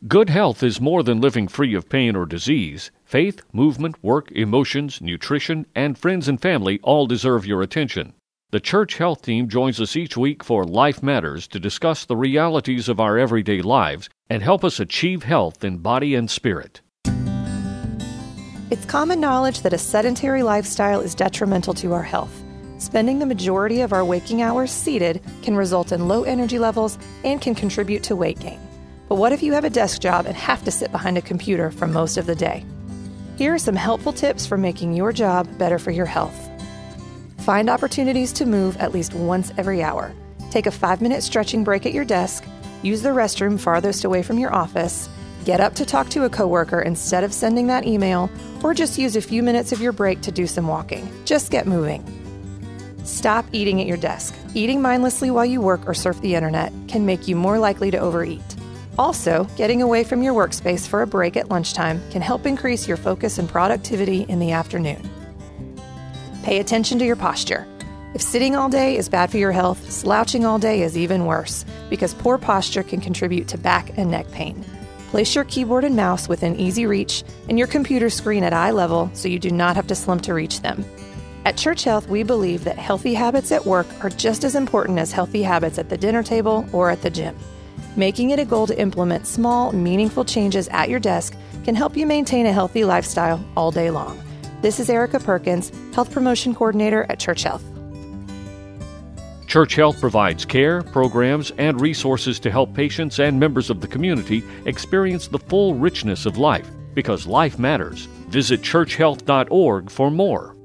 Good health is more than living free of pain or disease. Faith, movement, work, emotions, nutrition, and friends and family all deserve your attention. The Church Health Team joins us each week for Life Matters to discuss the realities of our everyday lives and help us achieve health in body and spirit. It's common knowledge that a sedentary lifestyle is detrimental to our health. Spending the majority of our waking hours seated can result in low energy levels and can contribute to weight gain. But what if you have a desk job and have to sit behind a computer for most of the day? Here are some helpful tips for making your job better for your health. Find opportunities to move at least once every hour. Take a 5-minute stretching break at your desk, use the restroom farthest away from your office, get up to talk to a coworker instead of sending that email, or just use a few minutes of your break to do some walking. Just get moving. Stop eating at your desk. Eating mindlessly while you work or surf the internet can make you more likely to overeat. Also, getting away from your workspace for a break at lunchtime can help increase your focus and productivity in the afternoon. Pay attention to your posture. If sitting all day is bad for your health, slouching all day is even worse because poor posture can contribute to back and neck pain. Place your keyboard and mouse within easy reach and your computer screen at eye level so you do not have to slump to reach them. At Church Health, we believe that healthy habits at work are just as important as healthy habits at the dinner table or at the gym. Making it a goal to implement small, meaningful changes at your desk can help you maintain a healthy lifestyle all day long. This is Erica Perkins, Health Promotion Coordinator at Church Health. Church Health provides care, programs, and resources to help patients and members of the community experience the full richness of life because life matters. Visit churchhealth.org for more.